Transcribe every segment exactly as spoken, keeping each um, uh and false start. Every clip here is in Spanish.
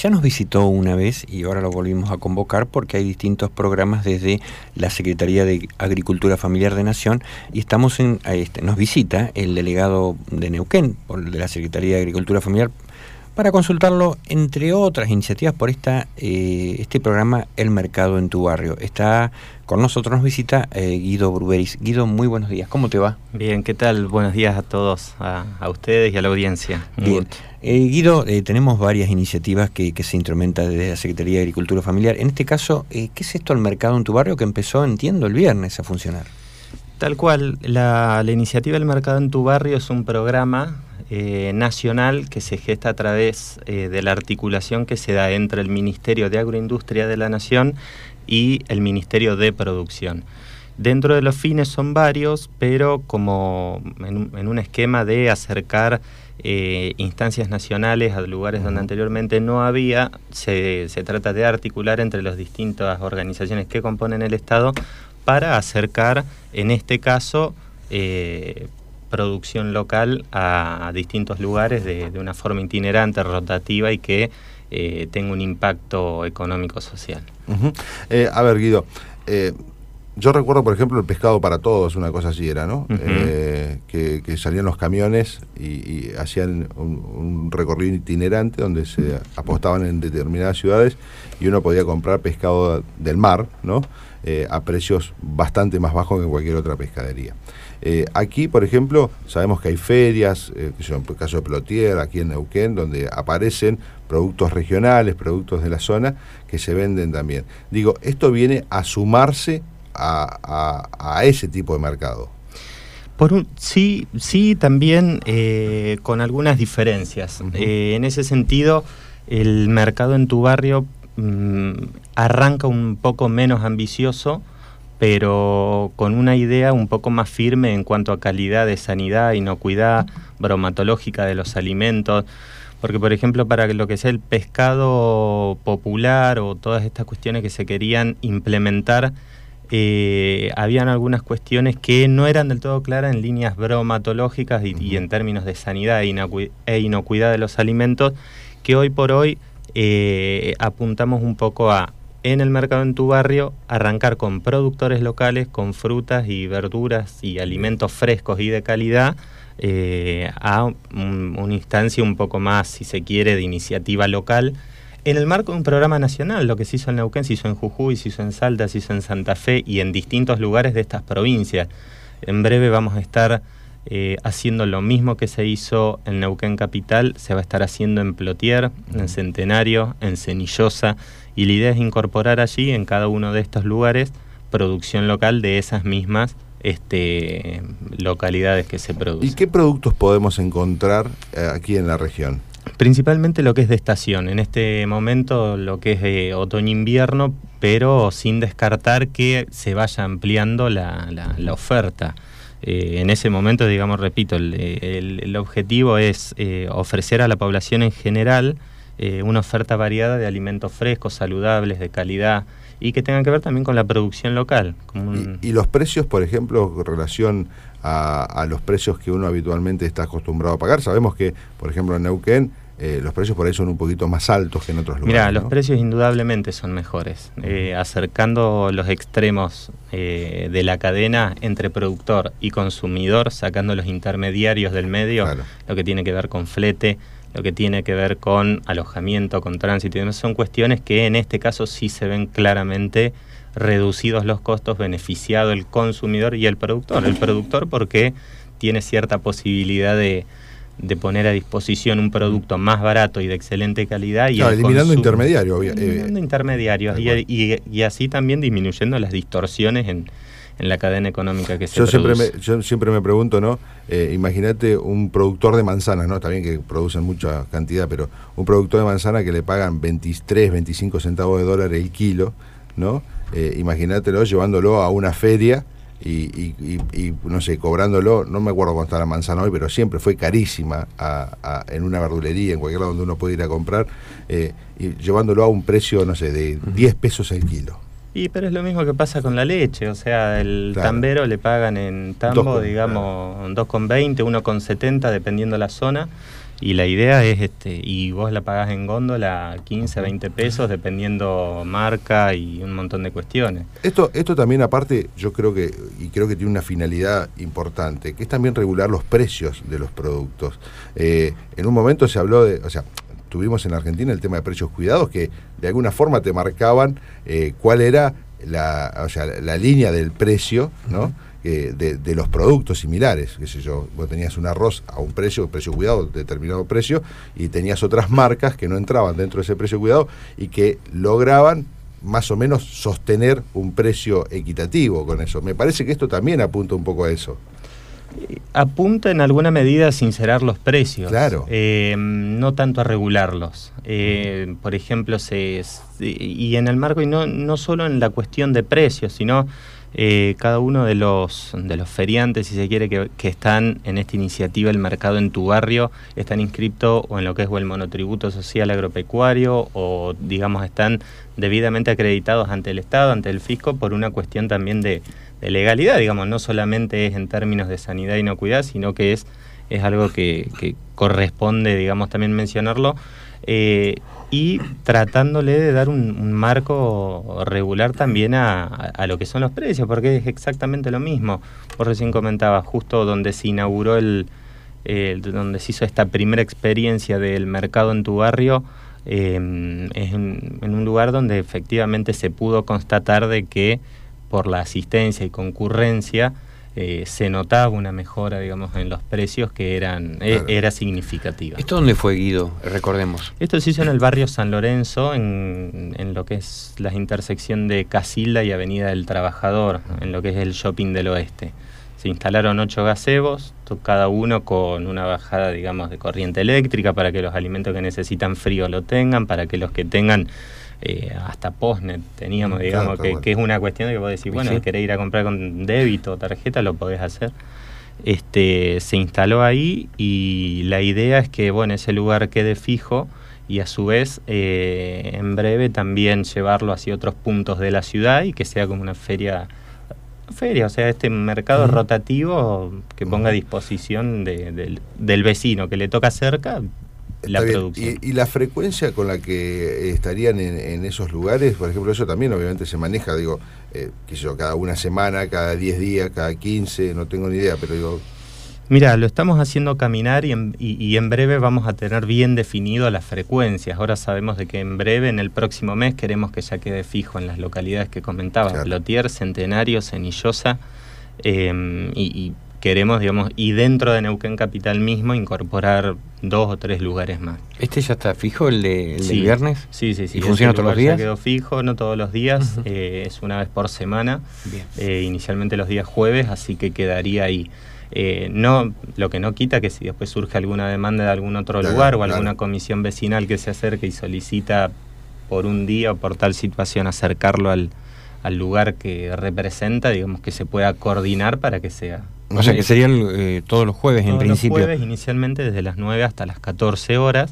ya nos visitó una vez y ahora lo volvimos a convocar porque hay distintos programas desde la Secretaría de Agricultura Familiar de Nación y estamos en, este, nos visita el delegado de Neuquén, por, de la Secretaría de Agricultura Familiar, para consultarlo, entre otras iniciativas, por esta eh, este programa El Mercado en tu Barrio. Está con nosotros, nos visita eh, Guido Bruberis. Guido, muy buenos días, ¿cómo te va? Bien, ¿qué tal? Buenos días a todos, a, a ustedes y a la audiencia. Un Bien. Eh, Guido, eh, tenemos varias iniciativas que, que se instrumentan desde la Secretaría de Agricultura Familiar. En este caso, eh, ¿qué es esto El Mercado en tu Barrio que empezó, entiendo, el viernes a funcionar? Tal cual, la, la iniciativa El Mercado en tu Barrio es un programa Eh, nacional que se gesta a través eh, de la articulación que se da entre el Ministerio de Agroindustria de la Nación y el Ministerio de Producción. Dentro de los fines son varios, pero como en, en un esquema de acercar eh, instancias nacionales a lugares donde anteriormente no había, se, se trata de articular entre las distintas organizaciones que componen el Estado para acercar, en este caso, eh, producción local a, a distintos lugares de, de una forma itinerante, rotativa y que eh, tenga un impacto económico-social. Uh-huh. eh, a ver, Guido, eh, yo recuerdo, por ejemplo, el pescado para todos, una cosa así era, ¿no? Uh-huh. eh, que, que salían los camiones y, y hacían un, un recorrido itinerante donde se apostaban en determinadas ciudades y uno podía comprar pescado del mar, ¿no? Eh, a precios bastante más bajos que en cualquier otra pescadería. Eh, aquí, por ejemplo, sabemos que hay ferias, eh, que son el caso de Plotier, aquí en Neuquén, donde aparecen productos regionales, productos de la zona, que se venden también. Digo, esto viene a sumarse a, a, a ese tipo de mercado. Por un, sí, sí, también eh, con algunas diferencias. Uh-huh. Eh, en ese sentido, el mercado en tu barrio mmm, arranca un poco menos ambicioso, pero con una idea un poco más firme en cuanto a calidad de sanidad, inocuidad, bromatológica de los alimentos, porque por ejemplo para lo que sea el pescado popular o todas estas cuestiones que se querían implementar, eh, habían algunas cuestiones que no eran del todo claras en líneas bromatológicas y, y en términos de sanidad e, inocu- e inocuidad de los alimentos, que hoy por hoy eh, apuntamos un poco a, en el mercado en tu barrio, arrancar con productores locales, con frutas y verduras y alimentos frescos y de calidad, eh, a un, una instancia un poco más, si se quiere, de iniciativa local, en el marco de un programa nacional. Lo que se hizo en Neuquén, se hizo en Jujuy, se hizo en Salta, se hizo en Santa Fe y en distintos lugares de estas provincias. En breve vamos a estar eh, haciendo lo mismo que se hizo en Neuquén Capital, se va a estar haciendo en Plotier, en Centenario, en Cenillosa, y la idea es incorporar allí, en cada uno de estos lugares, producción local de esas mismas este, localidades que se producen. ¿Y qué productos podemos encontrar eh, aquí en la región? Principalmente lo que es de estación. En este momento lo que es de otoño-invierno, pero sin descartar que se vaya ampliando la, la, la oferta. Eh, en ese momento, digamos, repito, el, el, el objetivo es eh, ofrecer a la población en general Eh, una oferta variada de alimentos frescos, saludables, de calidad y que tengan que ver también con la producción local. Como un... ¿Y, y los precios, por ejemplo, en relación a, a los precios que uno habitualmente está acostumbrado a pagar? Sabemos que, por ejemplo, en Neuquén eh, los precios por ahí son un poquito más altos que en otros lugares. Mirá, los ¿no? precios indudablemente son mejores, eh, acercando los extremos eh, de la cadena entre productor y consumidor, sacando los intermediarios del medio, claro. Lo que tiene que ver con flete, lo que tiene que ver con alojamiento, con tránsito y demás, son cuestiones que en este caso sí se ven claramente reducidos los costos, beneficiado el consumidor y el productor. El productor porque tiene cierta posibilidad de, de poner a disposición un producto más barato y de excelente calidad. Y claro, eliminando consumo, intermediarios. Eliminando eh, intermediarios y, y, y así también disminuyendo las distorsiones en en la cadena económica que se yo produce. Siempre me, yo siempre me pregunto, ¿no? Eh, imagínate un productor de manzanas, ¿no? Está bien que producen mucha cantidad, pero un productor de manzana que le pagan veintitrés, veinticinco centavos de dólar el kilo, ¿no? Eh, imagínatelo llevándolo a una feria y, y, y, y, no sé, cobrándolo, no me acuerdo cuánto está la manzana hoy, pero siempre fue carísima a, a, en una verdulería, en cualquier lado donde uno puede ir a comprar, eh, y llevándolo a un precio, no sé, de diez pesos el kilo. Y pero es lo mismo que pasa con la leche, o sea, el claro. tambero le pagan en tambo, dos, digamos, claro. dos con veinte, uno con setenta, dependiendo la zona, Y la idea es, este y vos la pagás en góndola quince, veinte pesos, dependiendo marca y un montón de cuestiones. Esto, esto también aparte, yo creo que, y creo que tiene una finalidad importante, que es también regular los precios de los productos. Eh, en un momento se habló de, o sea, tuvimos en Argentina el tema de precios cuidados, que de alguna forma te marcaban eh, cuál era la, o sea, la línea del precio, ¿no? Uh-huh. Eh, de, de los productos similares, qué sé yo, vos tenías un arroz a un precio, precio cuidado, determinado precio, y tenías otras marcas que no entraban dentro de ese precio cuidado y que lograban más o menos sostener un precio equitativo con eso. Me parece que esto también apunta un poco a eso. Apunta en alguna medida a sincerar los precios, claro. eh, no tanto a regularlos. Eh, por ejemplo, se, y en el marco, y no, no solo en la cuestión de precios, sino Eh, cada uno de los de los feriantes, si se quiere, que, que están en esta iniciativa El Mercado en tu Barrio, están inscritos o en lo que es o el monotributo social agropecuario, o digamos están debidamente acreditados ante el Estado, ante el fisco, por una cuestión también de, de legalidad, digamos, no solamente es en términos de sanidad y inocuidad, sino que es, es algo que, que corresponde, digamos, también mencionarlo, eh, y tratándole de dar un, un marco regular también a, a, a lo que son los precios, porque es exactamente lo mismo. Vos recién comentabas, justo donde se inauguró el, el donde se hizo esta primera experiencia del mercado en tu barrio, eh, es en, en un lugar donde efectivamente se pudo constatar de que por la asistencia y concurrencia Eh, se notaba una mejora, digamos, en los precios que eran claro. e, era significativa. ¿Esto dónde fue, Guido? Recordemos. Esto se hizo en el barrio San Lorenzo, en, en lo que es la intersección de Casilda y Avenida del Trabajador, en lo que es el Shopping del Oeste. Se instalaron ocho gazebos, cada uno con una bajada, digamos, de corriente eléctrica para que los alimentos que necesitan frío lo tengan, para que los que tengan Eh, hasta postnet teníamos, digamos, claro, que, bueno. que es una cuestión de que vos decís, bueno, sí. querés ir a comprar con débito o tarjeta, lo podés hacer. Este, se instaló ahí y la idea es que, bueno, ese lugar quede fijo y a su vez eh, en breve también llevarlo hacia otros puntos de la ciudad y que sea como una feria, feria o sea, este mercado uh-huh. rotativo que ponga a disposición de, de, del vecino que le toca cerca la producción. Y, y la frecuencia con la que estarían en, en esos lugares, por ejemplo, eso también obviamente se maneja, digo, eh, qué sé yo, cada una semana, cada diez días, cada quince, no tengo ni idea, pero digo... Mira, lo estamos haciendo caminar y en, y, y en breve vamos a tener bien definido las frecuencias. Ahora sabemos de que en breve, en el próximo mes, queremos que ya quede fijo en las localidades que comentaba, claro. Plotier, Centenario, Cenillosa, eh, y, y queremos, digamos, y dentro de Neuquén Capital mismo, incorporar dos o tres lugares más. ¿Este ya está fijo, el, de, el sí. del viernes? Sí, sí, sí. ¿Y funciona todos los días? Ya quedó fijo, no todos los días, uh-huh. eh, es una vez por semana, eh, inicialmente los días jueves, así que quedaría ahí. Eh, no, lo que no quita que si después surge alguna demanda de algún otro claro, lugar o claro. alguna comisión vecinal que se acerque y solicita por un día o por tal situación acercarlo al, al lugar que representa, digamos que se pueda coordinar para que sea... O sea que serían eh, todos los jueves todos en principio. Los jueves inicialmente desde las nueve hasta las catorce horas,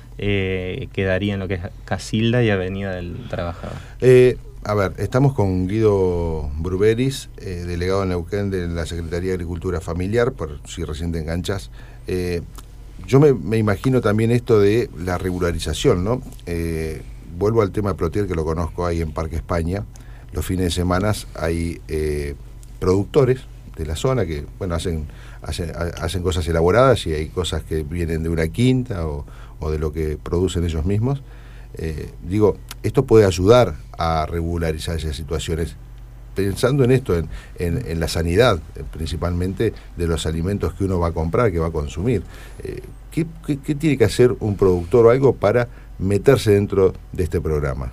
eh, quedaría en lo que es Casilda y Avenida del Trabajador. Eh, a ver, estamos con Guido Bruberis, eh, delegado en Neuquén de la Secretaría de Agricultura Familiar, por si recién te enganchas. Eh, yo me, me imagino también esto de la regularización, ¿no? Eh, vuelvo al tema de Plotier, que lo conozco ahí en Parque España. Los fines de semana hay eh, productores de la zona que, bueno, hacen, hacen, hacen cosas elaboradas y hay cosas que vienen de una quinta o, o de lo que producen ellos mismos. Eh, digo, esto puede ayudar a regularizar esas situaciones, pensando en esto, en, en, en la sanidad, principalmente de los alimentos que uno va a comprar, que va a consumir. Eh, ¿qué, qué, ¿Qué tiene que hacer un productor o algo para meterse dentro de este programa?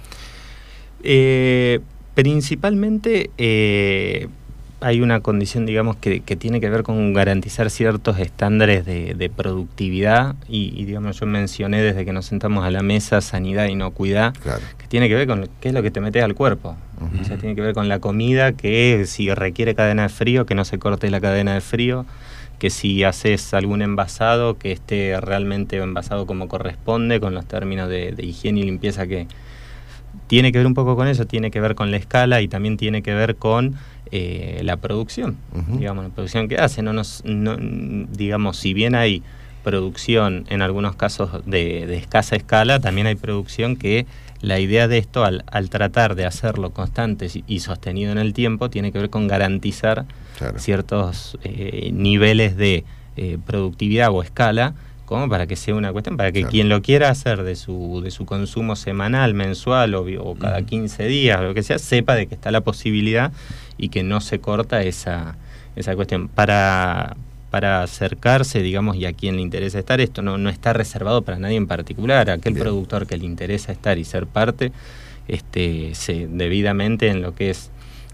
Eh, principalmente... Eh... hay una condición, digamos, que, que tiene que ver con garantizar ciertos estándares de, de productividad y, y, digamos, yo mencioné desde que nos sentamos a la mesa sanidad y inocuidad, claro. que tiene que ver con qué es lo que te metes al cuerpo. Uh-huh. O sea, tiene que ver con la comida, que si requiere cadena de frío, que no se corte la cadena de frío, que si haces algún envasado, que esté realmente envasado como corresponde, con los términos de, de higiene y limpieza que... Tiene que ver un poco con eso, tiene que ver con la escala y también tiene que ver con eh, la producción, uh-huh. digamos, la producción que hace. No nos, no, digamos, si bien hay producción, en algunos casos de, de escasa escala, también hay producción que la idea de esto, al, al tratar de hacerlo constante y sostenido en el tiempo, tiene que ver con garantizar claro. ciertos eh, niveles de eh, productividad o escala, como para que sea una cuestión, para que claro. quien lo quiera hacer de su, de su consumo semanal, mensual o, o cada quince días, o lo que sea, sepa de que está la posibilidad y que no se corta esa, esa cuestión. Para... para acercarse, digamos, y a quien le interesa estar, esto no, no está reservado para nadie en particular. Aquel Bien. productor que le interesa estar y ser parte, este, se, debidamente en lo que es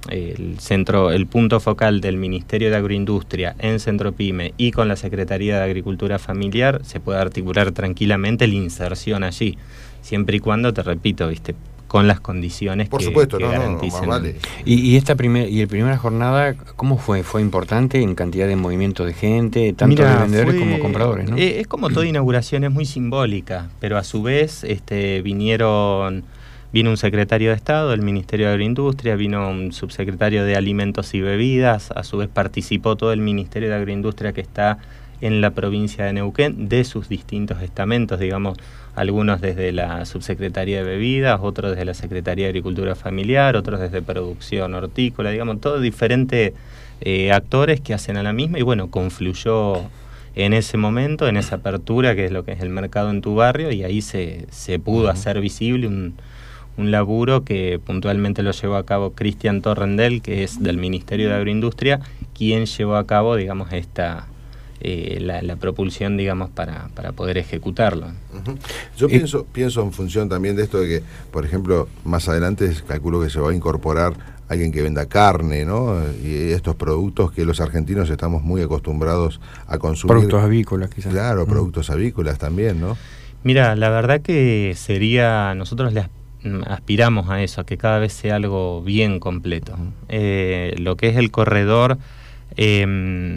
el centro, el punto focal del Ministerio de Agroindustria en Centro Pyme y con la Secretaría de Agricultura Familiar, se puede articular tranquilamente la inserción allí, siempre y cuando, te repito, viste, con las condiciones Por que, supuesto, que no, garanticen. No, no, vale. Y, y esta primer, y la primera jornada, ¿cómo fue? ¿Fue importante en cantidad de movimiento de gente, tanto Mira, de vendedores fue, como compradores, ¿no? Es como toda inauguración, es muy simbólica, pero a su vez este, vinieron, vino un secretario de Estado del Ministerio de Agroindustria, vino un subsecretario de Alimentos y Bebidas, a su vez participó todo el Ministerio de Agroindustria que está en la provincia de Neuquén, de sus distintos estamentos, digamos, algunos desde la Subsecretaría de Bebidas, otros desde la Secretaría de Agricultura Familiar, otros desde Producción Hortícola, digamos, todos diferentes eh, actores que hacen a la misma, y bueno, confluyó en ese momento, en esa apertura que es lo que es el mercado en tu barrio, y ahí se, se pudo uh-huh. hacer visible un, un laburo que puntualmente lo llevó a cabo Cristian Torrendel, que es del Ministerio de Agroindustria, quien llevó a cabo, digamos, esta... Eh, la, la propulsión, digamos, para, para poder ejecutarlo. Uh-huh. Yo eh, pienso, pienso en función también de esto de que, por ejemplo, más adelante calculo que se va a incorporar alguien que venda carne, ¿no? Y estos productos que los argentinos estamos muy acostumbrados a consumir. Productos avícolas, quizás. Claro, uh-huh. productos avícolas también, ¿no? Mira, la verdad que sería, nosotros le aspiramos a eso, a que cada vez sea algo bien completo. Uh-huh. Eh, lo que es el corredor Eh,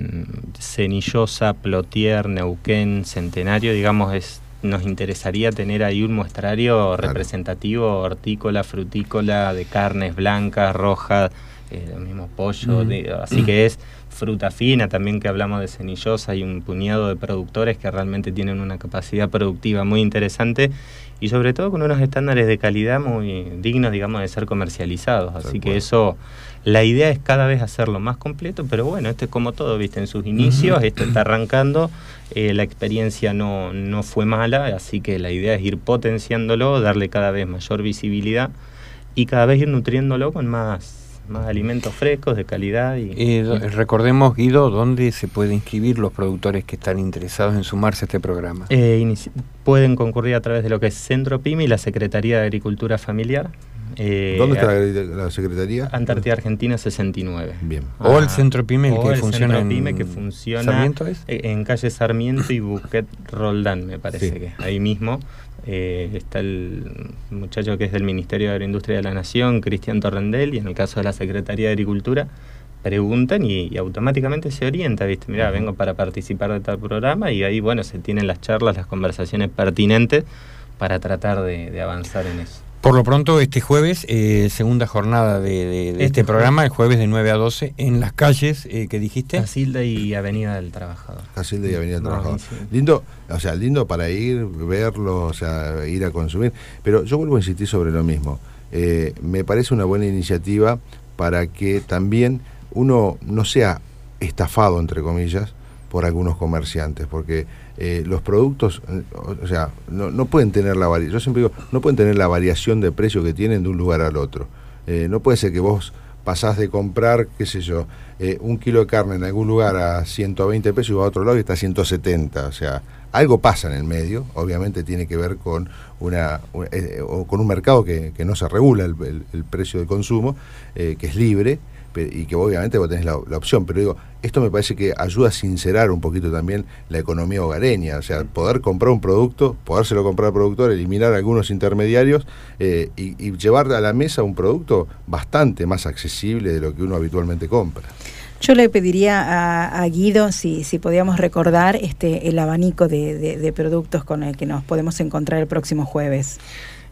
Cenillosa, Plotier, Neuquén, Centenario, digamos, es, nos interesaría tener ahí un muestrario claro. representativo, hortícola, frutícola, de carnes blancas, rojas, eh, los mismos pollos, mm. de, así que es fruta fina también, que hablamos de Cenillosa, hay un puñado de productores que realmente tienen una capacidad productiva muy interesante y sobre todo con unos estándares de calidad muy dignos, digamos, de ser comercializados, así Tal que cual. eso... La idea es cada vez hacerlo más completo, pero bueno, esto es como todo, ¿viste? En sus inicios, uh-huh. esto está arrancando, eh, la experiencia no, no fue mala, así que la idea es ir potenciándolo, darle cada vez mayor visibilidad y cada vez ir nutriéndolo con más, más alimentos frescos, de calidad. Y, eh, y... Recordemos, Guido, ¿dónde se pueden inscribir los productores que están interesados en sumarse a este programa? Eh, inici- pueden concurrir a través de lo que es Centro Pyme y la Secretaría de Agricultura Familiar. Eh, ¿Dónde está la, la Secretaría? Antártida Argentina sesenta y nueve. Bien. Ah, o el Centro Pyme, el que el funciona Centro en Pyme que funciona ¿Sarmiento es? En calle Sarmiento y Buquet Roldán, me parece sí. que ahí mismo. Eh, está el muchacho que es del Ministerio de Agroindustria de la Nación, Cristian Torrendel, y en el caso de la Secretaría de Agricultura preguntan y, y automáticamente se orienta, ¿viste? Mirá, uh-huh. vengo para participar de tal programa, y ahí, bueno, se tienen las charlas, las conversaciones pertinentes para tratar de, de avanzar en eso. Por lo pronto, este jueves, eh, segunda jornada de, de, de este, este programa, el jueves de nueve a doce, en las calles eh, que dijiste. Casilda y Avenida del Trabajador. Casilda y Avenida del Trabajador. No, sí. Lindo, o sea, lindo para ir, verlo, o sea, ir a consumir. Pero yo vuelvo a insistir sobre lo mismo. Eh, me parece una buena iniciativa para que también uno no sea estafado, entre comillas, por algunos comerciantes, porque eh, los productos, o sea, no, no pueden tener la variación, yo siempre digo, no pueden tener la variación de precio que tienen de un lugar al otro. Eh, no puede ser que vos pasás de comprar, qué sé yo, eh, un kilo de carne en algún lugar a ciento veinte pesos y va a otro lado y está a ciento setenta, o sea, algo pasa en el medio, obviamente tiene que ver con una eh, o con un mercado que, que no se regula el, el, el precio de consumo, eh, que es libre, y que obviamente vos tenés la, la opción, pero digo, esto me parece que ayuda a sincerar un poquito también la economía hogareña, o sea, poder comprar un producto, podérselo comprar al productor, eliminar algunos intermediarios eh, y, y llevar a la mesa un producto bastante más accesible de lo que uno habitualmente compra. Yo le pediría a, a Guido si, si podíamos recordar este el abanico de, de, de productos con el que nos podemos encontrar el próximo jueves.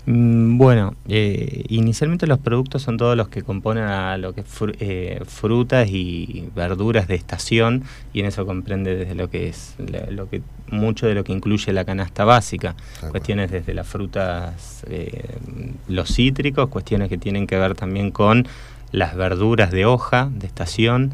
Bueno, eh, inicialmente los productos son todos los que componen a lo que es fr eh, frutas y verduras de estación, y en eso comprende desde lo que es la, lo que mucho de lo que incluye la canasta básica, ah, cuestiones bueno. desde las frutas, eh, los cítricos, cuestiones que tienen que ver también con las verduras de hoja de estación,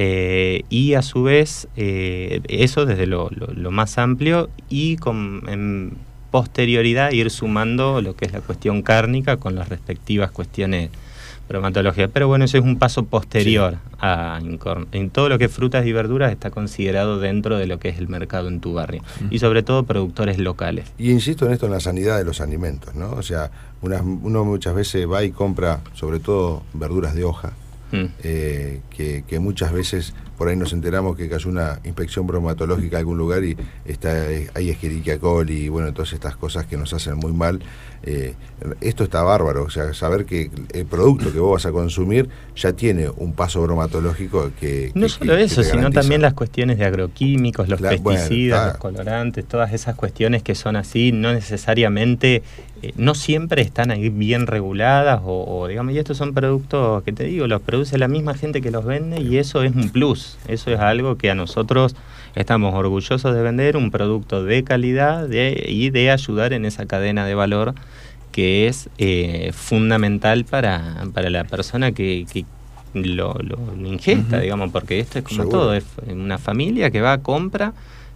eh, y a su vez eh, eso desde lo, lo, lo más amplio, y con en, posterioridad ir sumando lo que es la cuestión cárnica con las respectivas cuestiones bromatológicas. Pero bueno, eso es un paso posterior. Sí. a en todo lo que es frutas y verduras está considerado dentro de lo que es el mercado en tu barrio. Mm. Y sobre todo productores locales. Y insisto en esto, en la sanidad de los alimentos, ¿no? O sea, una, uno muchas veces va y compra sobre todo verduras de hoja, mm. eh, que, que muchas veces por ahí nos enteramos que cayó una inspección bromatológica en algún lugar y está hay Escherichia coli y bueno, todas estas cosas que nos hacen muy mal. Eh, esto está bárbaro, o sea, saber que el producto que vos vas a consumir ya tiene un paso bromatológico que... No que, solo que, eso, que sino también las cuestiones de agroquímicos, los claro, pesticidas, bueno, los colorantes, todas esas cuestiones que son así, no necesariamente, eh, no siempre están ahí bien reguladas, o, o digamos, y estos son productos que te digo, los produce la misma gente que los vende, y eso es un plus, eso es algo que a nosotros estamos orgullosos de vender, un producto de calidad de, y de ayudar en esa cadena de valor que es eh, fundamental para, para la persona que, que lo, lo, lo ingesta, uh-huh. digamos, porque esto es como Seguro. todo, es una familia que va a compra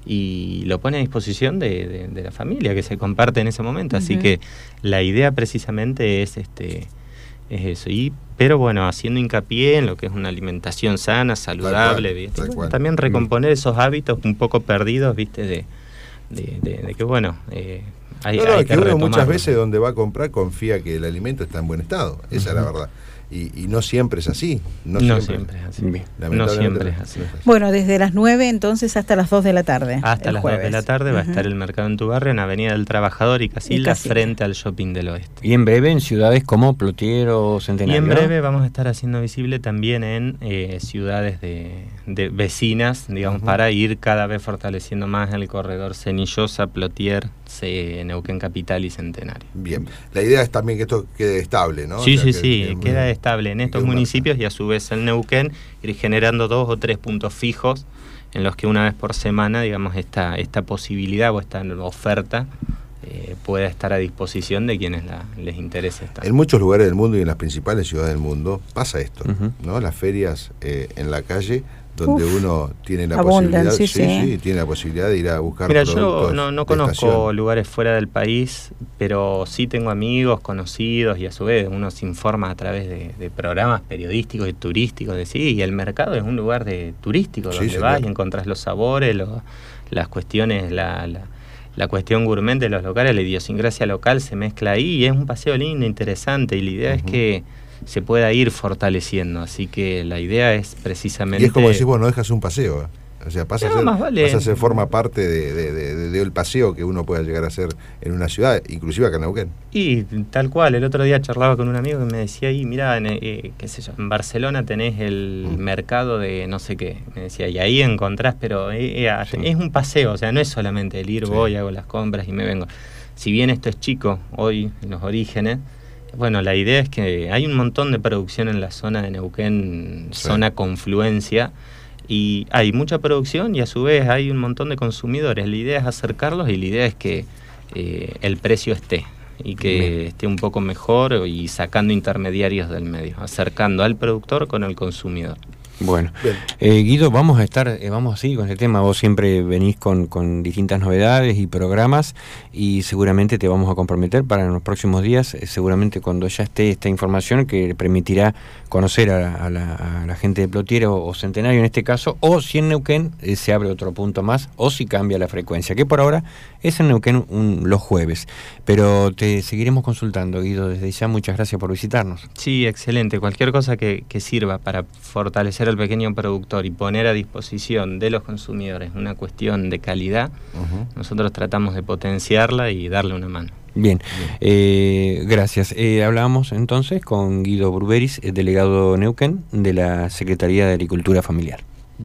y lo pone a disposición de, de, de la familia que se comparte en ese momento, uh-huh. así que la idea precisamente es este es eso, y pero bueno, haciendo hincapié en lo que es una alimentación sana, saludable, cual, ¿viste? Bueno, también recomponer esos hábitos un poco perdidos, ¿viste? De, de, de, de que bueno, eh, hay, no, no, hay que, que uno muchas veces donde va a comprar confía que el alimento está en buen estado, esa uh-huh. es la verdad. Y, y no siempre es así. No, no siempre, siempre es así. No siempre es así. Bueno, desde las nueve entonces hasta las dos de la tarde. Hasta las jueves. dos de la tarde va uh-huh. a estar el mercado en tu barrio, en Avenida del Trabajador y Casilda, frente al Shopping del Oeste. Y en breve en ciudades como Plotier, Centenario. Y en breve vamos a estar haciendo visible también en eh, ciudades de, de vecinas, digamos, uh-huh. para ir cada vez fortaleciendo más el corredor Cenillosa, Plotier, C, Neuquén Capital y Centenario. Bien. La idea es también que esto quede estable, ¿no? Sí, o sea, sí, que, sí, que, queda que, estable en estos municipios y a su vez en Neuquén, ir generando dos o tres puntos fijos en los que una vez por semana, digamos, esta, esta posibilidad o esta oferta eh, pueda estar a disposición de quienes la, les interese estar. En muchos lugares del mundo y en las principales ciudades del mundo pasa esto, uh-huh. ¿no? Las ferias eh, en la calle donde Uf, uno tiene la abundan, posibilidad sí, sí, sí. sí, tiene la posibilidad de ir a buscar Mira, productos yo no, no conozco estación. lugares fuera del país, pero sí tengo amigos, conocidos, y a su vez uno se informa a través de, de programas periodísticos y turísticos, de sí, y el mercado es un lugar de turístico, donde sí, vas y encontrás los sabores, los, las cuestiones, la, la, la cuestión gourmet de los locales, la idiosincrasia local se mezcla ahí, y es un paseo lindo, interesante, y la idea uh-huh. es que se pueda ir fortaleciendo, así que la idea es precisamente... Y es como decís vos, no dejas un paseo, ¿eh? O sea, pasa, no, a, ser, vale. pasa a ser, forma parte de, de, de, de, del paseo que uno pueda llegar a hacer en una ciudad, inclusive acá en Neuquén. Y tal cual, el otro día charlaba con un amigo que me decía, y mirá, en, eh, qué sé yo, en Barcelona tenés el mm. mercado de no sé qué, me decía, y ahí encontrás, pero eh, eh, sí. es un paseo, o sea, no es solamente el ir, sí. voy, hago las compras y me vengo. Si bien esto es chico, hoy, en los orígenes, bueno, la idea es que hay un montón de producción en la zona de Neuquén, sí. zona confluencia, y hay mucha producción y a su vez hay un montón de consumidores. La idea es acercarlos y la idea es que eh, el precio esté y que Bien. esté un poco mejor y sacando intermediarios del medio, acercando al productor con el consumidor. Bueno, eh, Guido, vamos a estar, eh, vamos a seguir con este tema. Vos siempre venís con, con distintas novedades y programas y seguramente te vamos a comprometer para en los próximos días, eh, seguramente cuando ya esté esta información que permitirá conocer a, a, la, a la gente de Plotier o, o Centenario en este caso, o si en Neuquén eh, se abre otro punto más, o si cambia la frecuencia, que por ahora es en Neuquén un, los jueves. Pero te seguiremos consultando, Guido, desde ya. Muchas gracias por visitarnos. Sí, excelente. Cualquier cosa que, que sirva para fortalecer al pequeño productor y poner a disposición de los consumidores una cuestión de calidad, uh-huh. nosotros tratamos de potenciarla y darle una mano. Bien, Bien. Eh, gracias. Eh, hablábamos entonces con Guido Burberis, delegado Neuquén de la Secretaría de Agricultura Familiar.